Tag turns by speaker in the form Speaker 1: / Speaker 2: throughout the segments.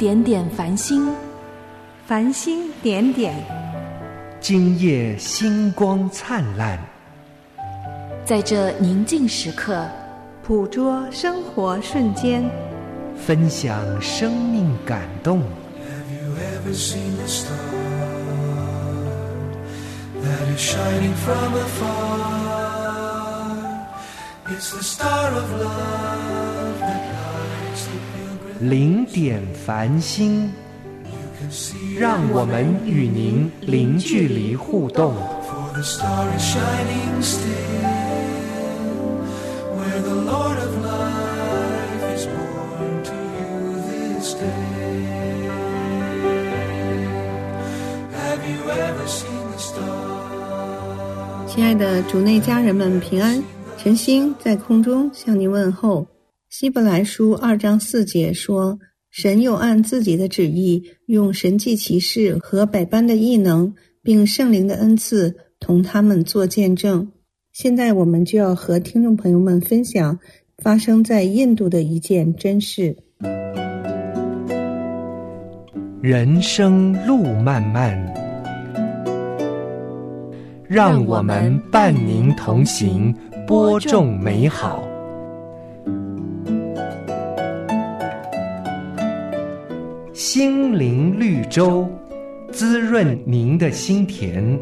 Speaker 1: 点点繁星，
Speaker 2: 繁星点点，
Speaker 3: 今夜星光灿烂。
Speaker 1: 在这宁静时刻，
Speaker 2: 捕捉生活瞬间，
Speaker 3: 分享生命感动。
Speaker 4: Have you ever seen a star that is shining from afar? It's the star of love that lights the pilgrim.
Speaker 3: 零点繁星，让我们与您零距离互动。
Speaker 4: For the star is shining still, where the Lord of life is born to you this day. Have you ever seen the star?
Speaker 2: 亲爱的主内家人们平安，晨星在空中向您问候。希伯来书2章4节说，神又按自己的旨意，用神迹奇事和百般的异能，并圣灵的恩赐，同他们做见证。现在我们就要和听众朋友们分享发生在印度的一件真事。
Speaker 3: 人生路漫漫，让我们伴您同行，播种美好。心灵绿洲，滋润您的心田。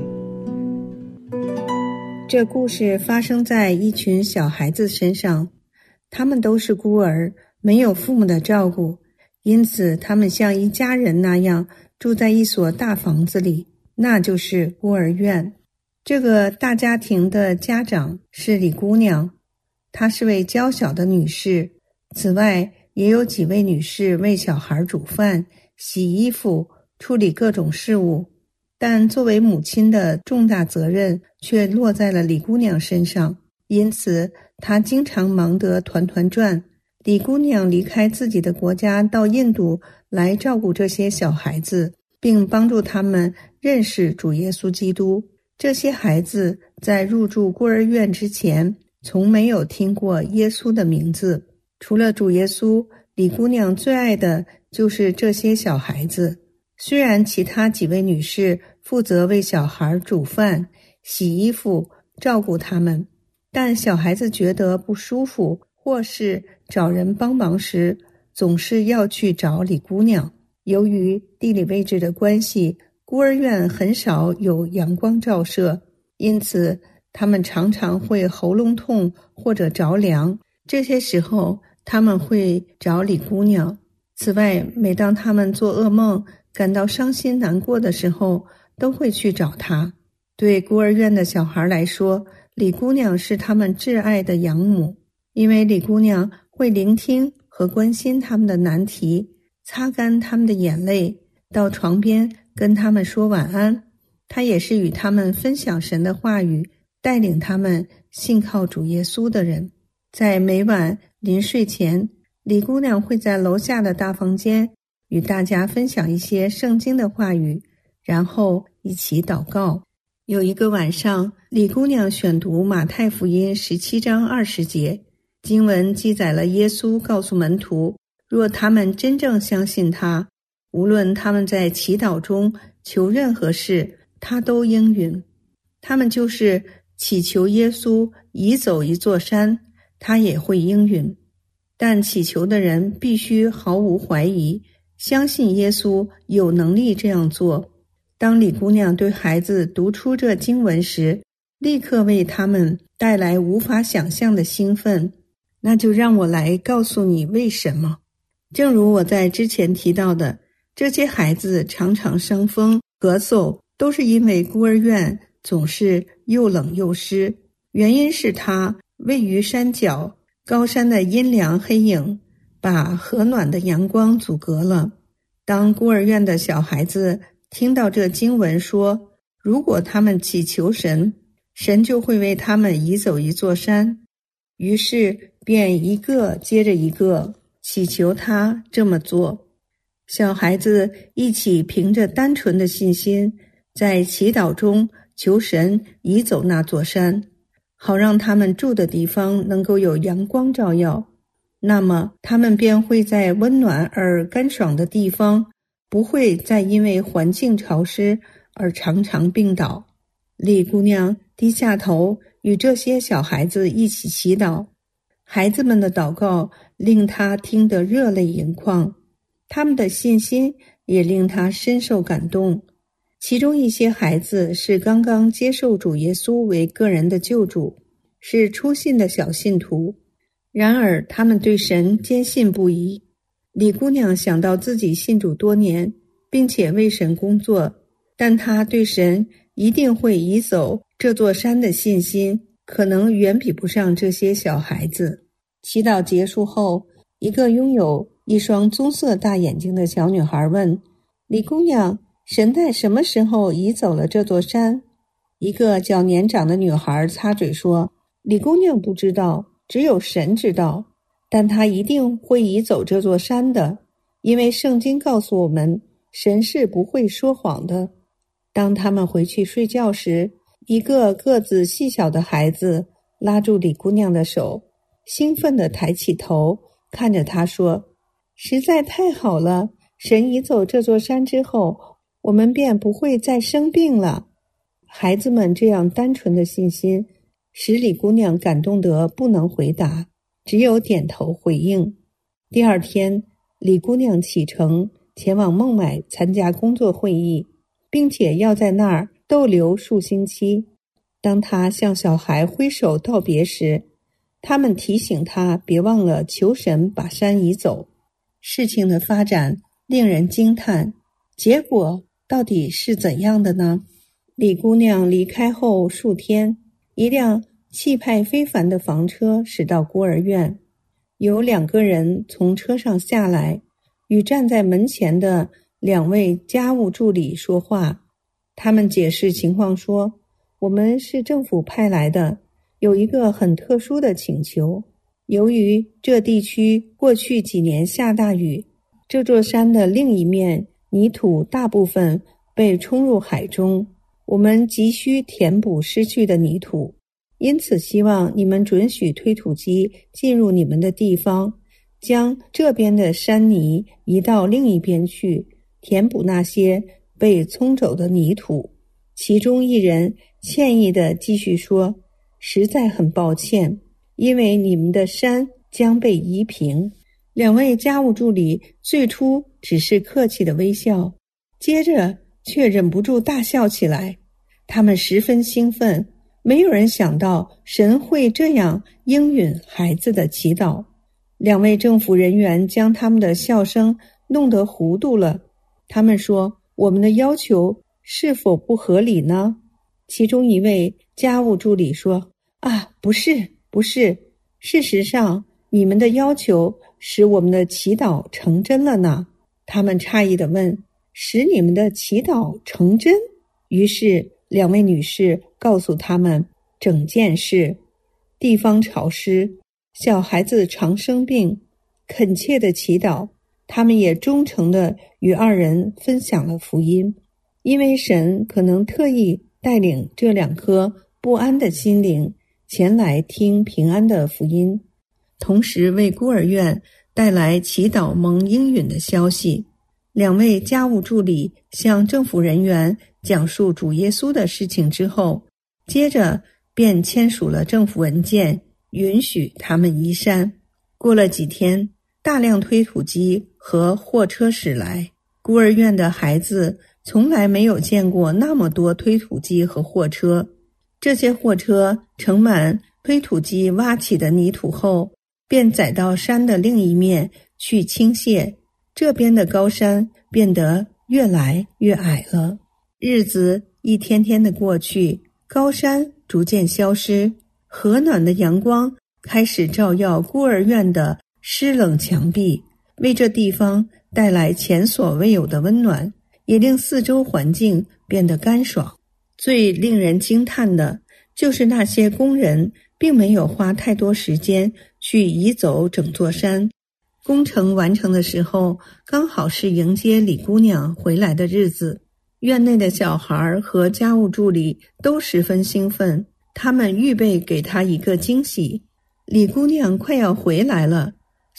Speaker 2: 这故事发生在一群小孩子身上，他们都是孤儿，没有父母的照顾，因此他们像一家人那样住在一所大房子里，那就是孤儿院。这个大家庭的家长是李姑娘，她是位娇小的女士，此外也有几位女士为小孩煮饭、洗衣服、处理各种事务，但作为母亲的重大责任却落在了李姑娘身上，因此她经常忙得团团转。李姑娘离开自己的国家到印度来照顾这些小孩子，并帮助他们认识主耶稣基督。这些孩子在入住孤儿院之前，从没有听过耶稣的名字。除了主耶稣，李姑娘最爱的就是这些小孩子。虽然其他几位女士负责为小孩煮饭、洗衣服、照顾他们，但小孩子觉得不舒服或是找人帮忙时，总是要去找李姑娘。由于地理位置的关系，孤儿院很少有阳光照射，因此他们常常会喉咙痛或者着凉，这些时候他们会找李姑娘。此外，每当他们做噩梦感到伤心难过的时候，都会去找她。对孤儿院的小孩来说，李姑娘是他们挚爱的养母，因为李姑娘会聆听和关心他们的难题，擦干他们的眼泪，到床边跟他们说晚安。她也是与他们分享神的话语，带领他们信靠主耶稣的人。在每晚临睡前，李姑娘会在楼下的大房间与大家分享一些圣经的话语，然后一起祷告。有一个晚上，李姑娘选读马太福音17章20节，经文记载了耶稣告诉门徒，若他们真正相信他，无论他们在祈祷中求任何事，他都应允。他们就是祈求耶稣移走一座山，他也会应允。但祈求的人必须毫无怀疑，相信耶稣有能力这样做。当李姑娘对孩子读出这经文时，立刻为他们带来无法想象的兴奋。那就让我来告诉你为什么。正如我在之前提到的，这些孩子常常伤风、咳嗽，都是因为孤儿院总是又冷又湿。原因是它位于山脚，高山的阴凉黑影把和暖的阳光阻隔了。当孤儿院的小孩子听到这经文说，如果他们祈求神，神就会为他们移走一座山，于是便一个接着一个祈求他这么做。小孩子一起凭着单纯的信心，在祈祷中求神移走那座山，好让他们住的地方能够有阳光照耀。 那么他们便会在温暖而干爽的地方，不会再因为环境潮湿而常常病倒。李姑娘低下头，与这些小孩子一起祈祷。孩子们的祷告令她听得热泪盈眶，他们的信心也令她深受感动。其中一些孩子是刚刚接受主耶稣为个人的救主，是初信的小信徒，然而他们对神坚信不疑。李姑娘想到自己信主多年，并且为神工作，但她对神一定会移走这座山的信心，可能远比不上这些小孩子。祈祷结束后，一个拥有一双棕色大眼睛的小女孩问李姑娘，神在什么时候移走了这座山？一个较年长的女孩插嘴说，李姑娘不知道，只有神知道，但他一定会移走这座山的，因为圣经告诉我们，神是不会说谎的。当他们回去睡觉时，一个个子细小的孩子拉住李姑娘的手，兴奋地抬起头看着她说，实在太好了，神移走这座山之后，我们便不会再生病了。孩子们这样单纯的信心使李姑娘感动得不能回答，只有点头回应。第二天，李姑娘启程前往孟买参加工作会议，并且要在那儿逗留数星期。当她向小孩挥手道别时，他们提醒她别忘了求神把山移走。事情的发展令人惊叹，结果到底是怎样的呢？李姑娘离开后数天，一辆气派非凡的房车驶到孤儿院，有2个人从车上下来，与站在门前的2位家务助理说话。他们解释情况说，我们是政府派来的，有一个很特殊的请求。由于这地区过去几年下大雨，这座山的另一面泥土大部分被冲入海中，我们急需填补失去的泥土，因此希望你们准许推土机进入你们的地方，将这边的山泥移到另一边去，填补那些被冲走的泥土。其中一人歉意地继续说，实在很抱歉，因为你们的山将被移平。2位家务助理最初只是客气的微笑，接着却忍不住大笑起来。他们十分兴奋，没有人想到神会这样应允孩子的祈祷。2位政府人员将他们的笑声弄得糊涂了。他们说，我们的要求是否不合理呢？其中一位家务助理说，不是，事实上，你们的要求使我们的祈祷成真了呢。他们诧异地问，使你们的祈祷成真？于是2位女士告诉他们整件事。地方潮湿，小孩子常生病，恳切的祈祷，他们也忠诚地与2人分享了福音。因为神可能特意带领这2颗不安的心灵前来听平安的福音，同时为孤儿院带来祈祷蒙应允的消息。2位家务助理向政府人员讲述主耶稣的事情之后，接着便签署了政府文件，允许他们移山。过了几天，大量推土机和货车驶来，孤儿院的孩子从来没有见过那么多推土机和货车。这些货车盛满推土机挖起的泥土后，便载到山的另一面去倾泻，这边的高山变得越来越矮了。日子一天天的过去，高山逐渐消失，和暖的阳光开始照耀孤儿院的湿冷墙壁，为这地方带来前所未有的温暖，也令四周环境变得干爽。最令人惊叹的就是那些工人并没有花太多时间去移走整座山。工程完成的时候，刚好是迎接李姑娘回来的日子。院内的小孩和家务助理都十分兴奋，他们预备给她一个惊喜。李姑娘快要回来了，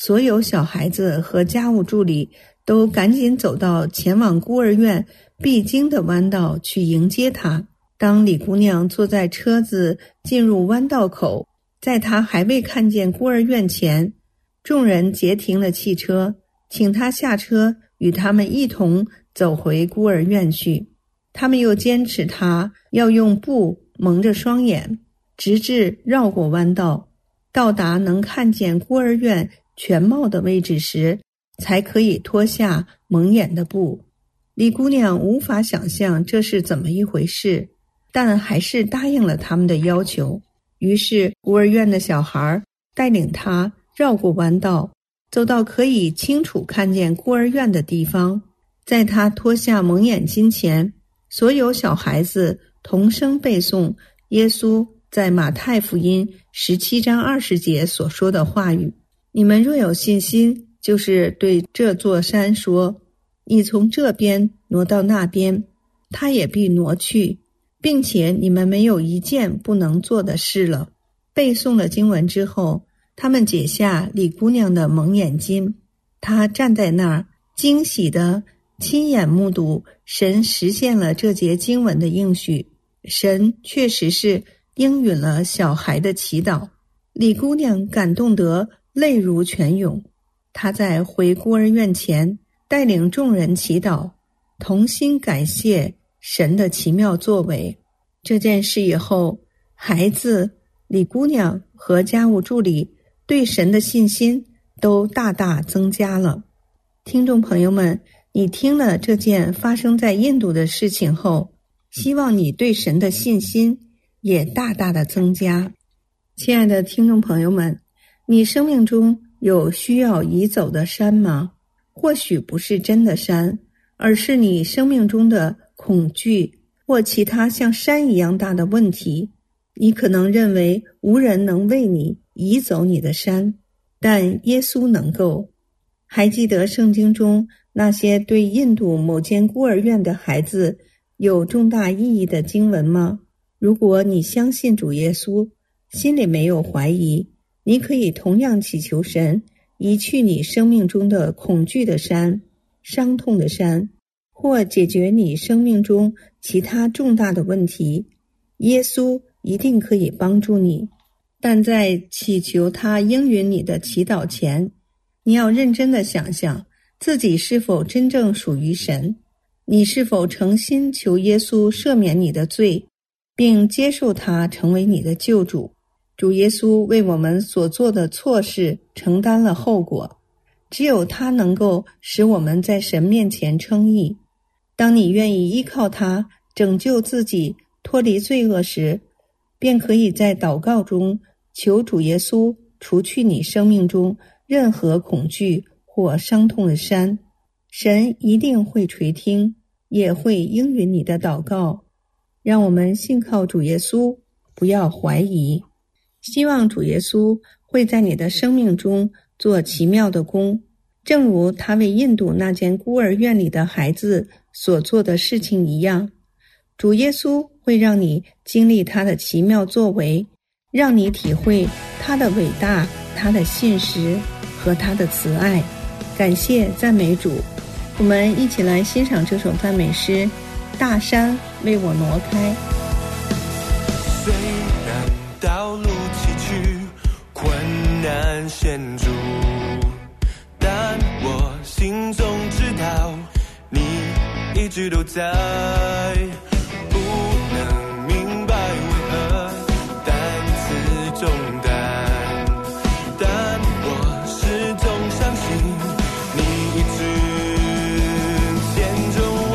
Speaker 2: 所有小孩子和家务助理都赶紧走到前往孤儿院必经的弯道去迎接她。当李姑娘坐在车子进入弯道口，在她还未看见孤儿院前，众人截停了汽车，请她下车，与他们一同走回孤儿院去。他们又坚持她要用布蒙着双眼，直至绕过弯道，到达能看见孤儿院全貌的位置时，才可以脱下蒙眼的布。李姑娘无法想象这是怎么一回事，但还是答应了他们的要求。于是孤儿院的小孩带领她绕过弯道，走到可以清楚看见孤儿院的地方。在她脱下蒙眼巾前，所有小孩子同声背诵耶稣在马太福音17章20节所说的话语：你们若有信心，就是对这座山说，你从这边挪到那边，它也必挪去，并且你们没有一件不能做的事了。背诵了经文之后，他们解下李姑娘的蒙眼巾，她站在那儿，惊喜地亲眼目睹神实现了这节经文的应许。神确实是应允了小孩的祈祷。李姑娘感动得泪如泉涌，她在回孤儿院前带领众人祈祷，同心感谢神的奇妙作为。这件事以后，孩子、李姑娘和家务助理对神的信心都大大增加了。听众朋友们，你听了这件发生在印度的事情后，希望你对神的信心也大大的增加。亲爱的听众朋友们，你生命中有需要移走的山吗？或许不是真的山，而是你生命中的恐惧或其他像山一样大的问题。你可能认为无人能为你移走你的山，但耶稣能够。还记得圣经中那些对印度某间孤儿院的孩子有重大意义的经文吗？如果你相信主耶稣，心里没有怀疑，你可以同样祈求神移去你生命中的恐惧的山、伤痛的山，或解决你生命中其他重大的问题。耶稣一定可以帮助你，但在祈求他应允你的祈祷前，你要认真地想想自己是否真正属于神，你是否诚心求耶稣赦免你的罪，并接受他成为你的救主。主耶稣为我们所做的错事承担了后果，只有他能够使我们在神面前称义。当你愿意依靠他拯救自己脱离罪恶时，便可以在祷告中求主耶稣除去你生命中任何恐惧或伤痛的山。神一定会垂听，也会应允你的祷告。让我们信靠主耶稣，不要怀疑。希望主耶稣会在你的生命中做奇妙的工，正如他为印度那间孤儿院里的孩子所做的事情一样。主耶稣会让你经历他的奇妙作为，让你体会他的伟大、他的信实和他的慈爱。感谢赞美主。我们一起来欣赏这首赞美诗：大山为我挪开。
Speaker 4: 虽然道路崎岖，困难险阻，但我心中知道你一直都在。不能明白为何担此重担，但我始终相信你一直牵着我。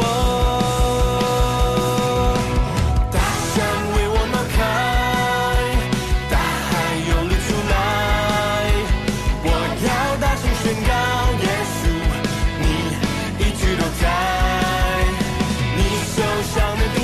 Speaker 4: 大山为我挪开，大海有力出来，我要大声宣告耶稣你一直都在，你手上的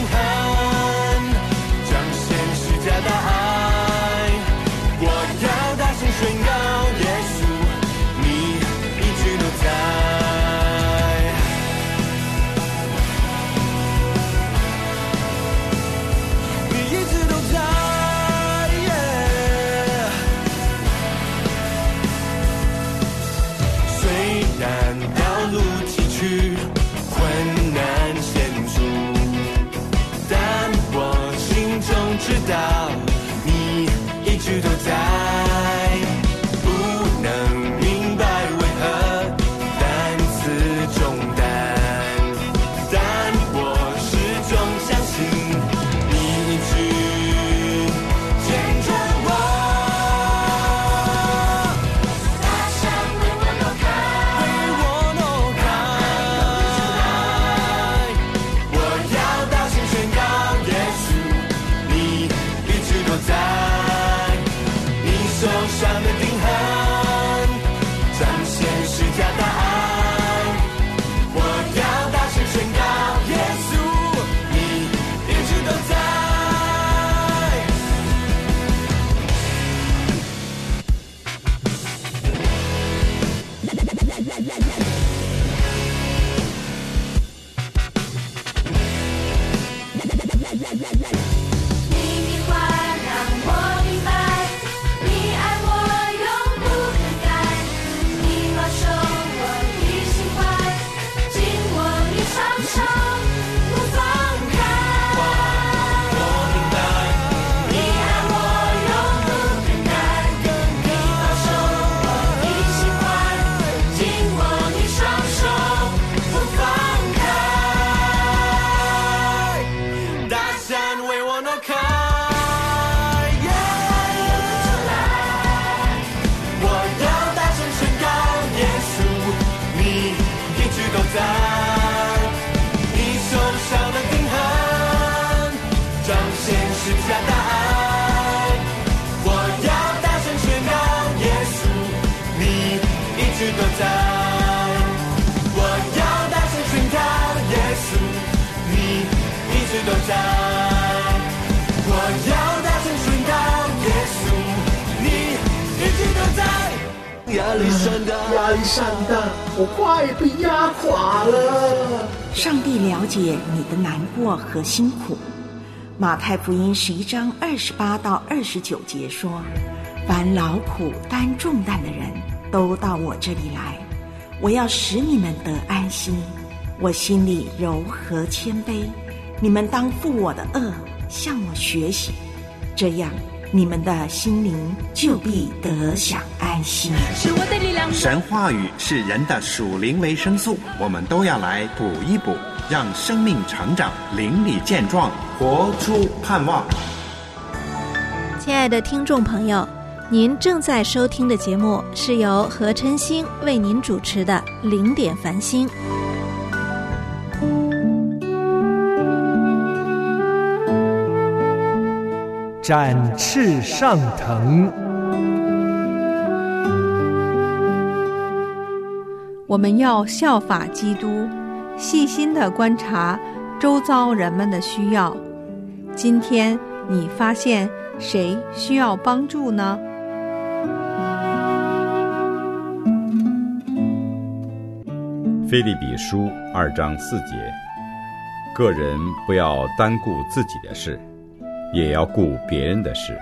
Speaker 4: 直都在。我要大声宣告，耶稣，你一直都在。我要大声宣告，耶稣，你一直都在。压力山大，我快被压垮了。
Speaker 5: 上帝了解你的难过和辛苦。马太福音11章28到29节说，凡劳苦担重担的人都到我这里来，我要使你们得安息。我心里柔和谦卑，你们当负我的恶，向我学习，这样你们的心灵就必得享安息。
Speaker 6: 是我的力量。
Speaker 7: 神话语是人的属灵维生素，我们都要来补一补，让生命成长，灵里健壮，活出盼望。
Speaker 8: 亲爱的听众朋友，您正在收听的节目是由何琛星为您主持的零点繁星。
Speaker 3: 展翅上腾。
Speaker 2: 我们要效法基督，细心地观察周遭人们的需要。今天你发现谁需要帮助呢？
Speaker 9: 腓立比书2章4节，个人不要单顾自己的事，也要顾别人的事。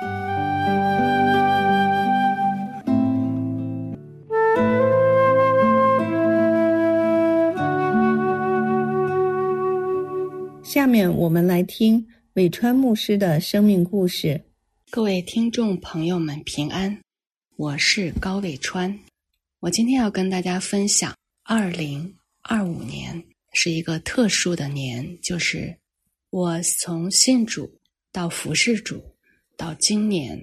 Speaker 2: 下面我们来听伟川牧师的生命故事。
Speaker 10: 各位听众朋友们平安，我是高伟川。我今天要跟大家分享2025年是一个特殊的年，就是我从信主到服侍主到今年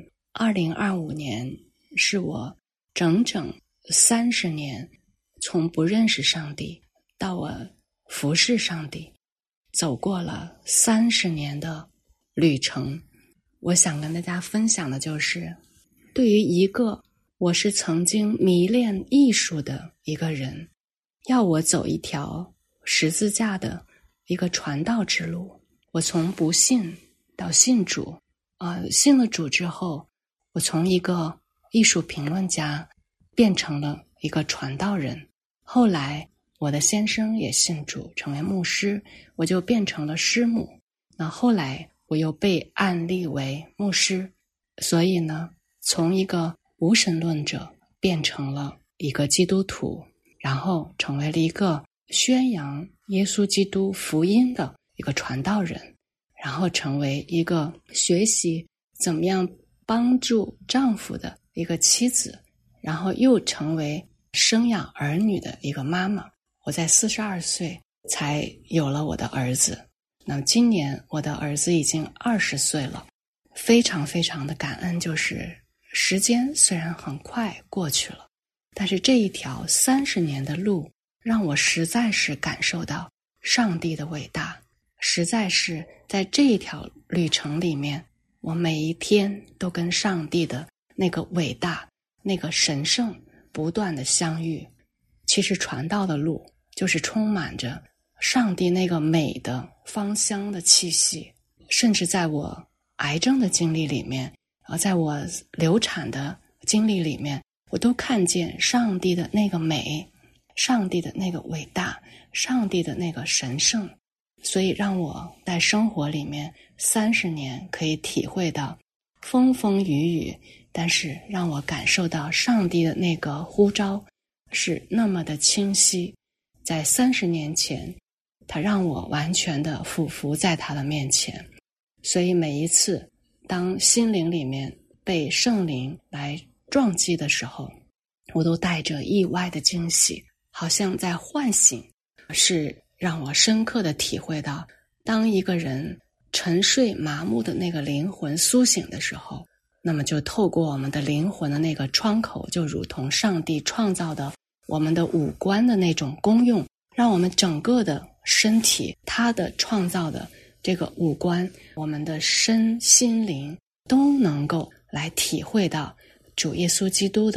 Speaker 10: 2025年，是我整整30年从不认识上帝到我服侍上帝，走过了30年的旅程。我想跟大家分享的就是，对于一个我是曾经迷恋艺术的一个人，要我走一条十字架的一个传道之路。我从不信到信主，信了主之后，我从一个艺术评论家变成了一个传道人。后来我的先生也信主，成为牧师，我就变成了师母。那后来我又被按立为牧师，所以呢，从一个无神论者变成了一个基督徒，然后成为了一个宣扬耶稣基督福音的一个传道人，然后成为一个学习怎么样帮助丈夫的一个妻子，然后又成为生养儿女的一个妈妈。我在42岁才有了我的儿子，那么今年我的儿子已经20岁了。非常非常的感恩，就是时间虽然很快过去了，但是这一条30年的路让我实在是感受到上帝的伟大，实在是在这一条旅程里面，我每一天都跟上帝的那个伟大，那个神圣不断的相遇。其实传道的路就是充满着上帝那个美的芳香的气息，甚至在我癌症的经历里面，在我流产的经历里面，我都看见上帝的那个美，上帝的那个伟大，上帝的那个神圣。所以让我在生活里面30年可以体会到风风雨雨，但是让我感受到上帝的那个呼召是那么的清晰。在30年前，他让我完全的俯伏在他的面前。所以每一次当心灵里面被圣灵来撞击的时候，我都带着意外的惊喜，好像在唤醒，是让我深刻的体会到，当一个人沉睡麻木的那个灵魂苏醒的时候，那么就透过我们的灵魂的那个窗口，就如同上帝创造的我们的五官的那种功用，让我们整个的身体，他的创造的这个五官，我们的身心灵都能够来体会到主耶稣基督的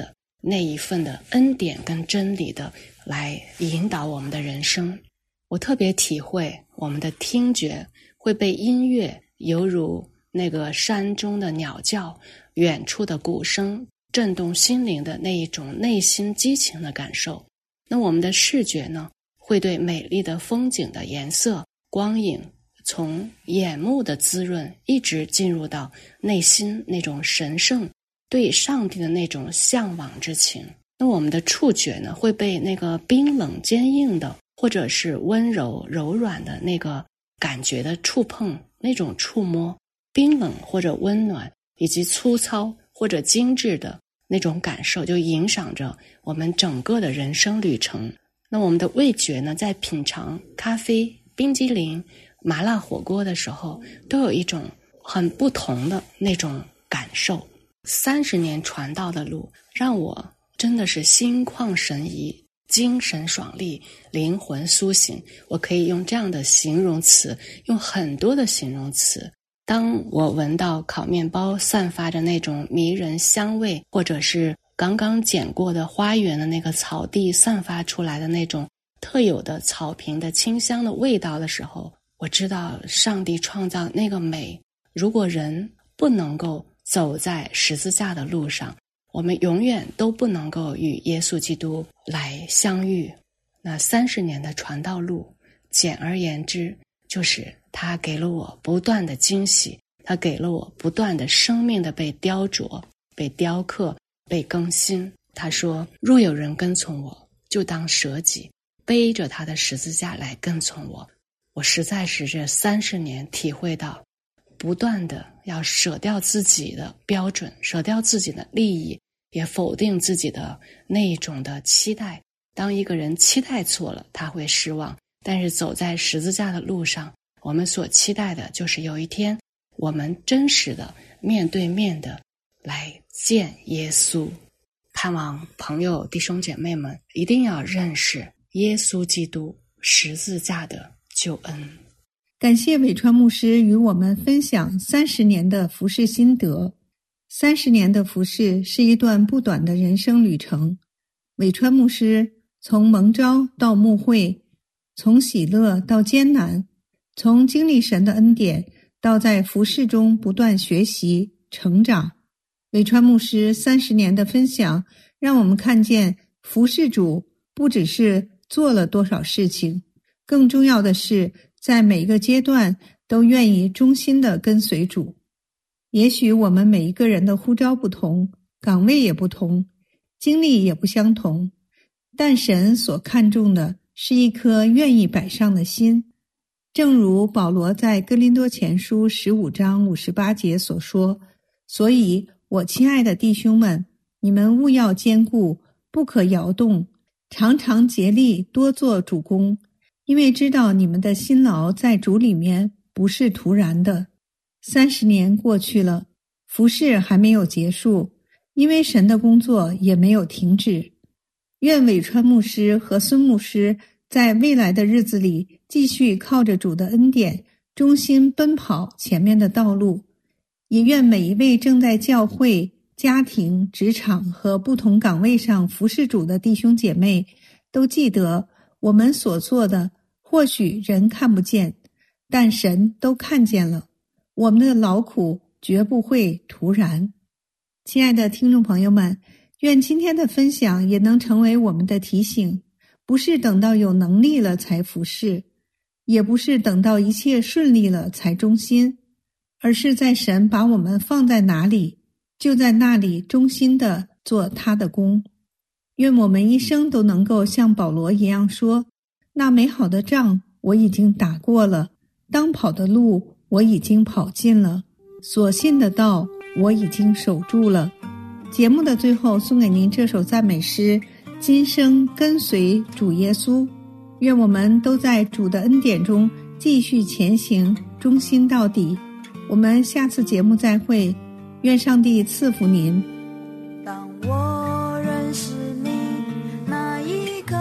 Speaker 10: 那一份的恩典跟真理的来引导我们的人生。我特别体会我们的听觉会被音乐犹如那个山中的鸟叫，远处的鼓声震动心灵的那一种内心激情的感受。那我们的视觉呢，会对美丽的风景的颜色光影从眼目的滋润一直进入到内心那种神圣对上帝的那种向往之情。那我们的触觉呢，会被那个冰冷坚硬的或者是温柔柔软的那个感觉的触碰，那种触摸，冰冷或者温暖以及粗糙或者精致的那种感受，就影响着我们整个的人生旅程。那我们的味觉呢，在品尝咖啡、冰激凌、麻辣火锅的时候，都有一种很不同的那种感受。30年传道的路，让我真的是心旷神怡，精神爽利，灵魂苏醒。我可以用这样的形容词，用很多的形容词。当我闻到烤面包散发着那种迷人香味，或者是刚刚剪过的花园的那个草地散发出来的那种特有的草坪的清香的味道的时候，我知道上帝创造那个美。如果人不能够走在十字架的路上，我们永远都不能够与耶稣基督来相遇。那30年的传道路，简而言之，就是他给了我不断的惊喜，他给了我不断的生命的被雕琢、被雕刻、被更新。他说，若有人跟从我，就当舍己，背着他的十字架来跟从我。我实在是这30年体会到，不断的要舍掉自己的标准，舍掉自己的利益，也否定自己的那一种的期待。当一个人期待错了，他会失望。但是走在十字架的路上，我们所期待的就是有一天，我们真实的面对面的来见耶稣。盼望朋友弟兄姐妹们一定要认识耶稣基督十字架的救恩。
Speaker 2: 感谢伟川牧师与我们分享30年的服事心得。30年的服事是一段不短的人生旅程。伟川牧师从蒙召到牧会，从喜乐到艰难，从经历神的恩典到在服事中不断学习成长。伟川牧师30年的分享，让我们看见服事主不只是做了多少事情，更重要的是在每个阶段都愿意忠心地跟随主。也许我们每一个人的呼召不同，岗位也不同，经历也不相同，但神所看重的是一颗愿意摆上的心。正如保罗在哥林多前书15章58节所说，所以我亲爱的弟兄们，你们务要坚固，不可摇动，常常竭力多做主工，因为知道你们的辛劳在主里面不是徒然的。30年过去了，服事还没有结束，因为神的工作也没有停止。愿伟川牧师和孙牧师在未来的日子里继续靠着主的恩典，忠心奔跑前面的道路。也愿每一位正在教会、家庭、职场和不同岗位上服事主的弟兄姐妹都记得，我们所做的或许人看不见，但神都看见了。我们的劳苦绝不会徒然。亲爱的听众朋友们，愿今天的分享也能成为我们的提醒，不是等到有能力了才服事，也不是等到一切顺利了才忠心，而是在神把我们放在哪里，就在那里忠心地做他的工。愿我们一生都能够像保罗一样说，那美好的仗我已经打过了，当跑的路我已经跑尽了，所信的道我已经守住了。节目的最后送给您这首赞美诗，今生跟随主耶稣。愿我们都在主的恩典中继续前行，忠心到底。我们下次节目再会，愿上帝赐福您。
Speaker 6: 当我认识你那一刻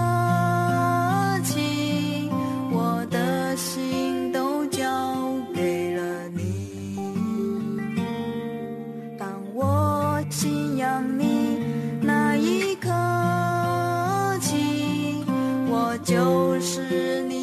Speaker 6: 起，我的心都交给了你。当我信仰你那一刻就是你。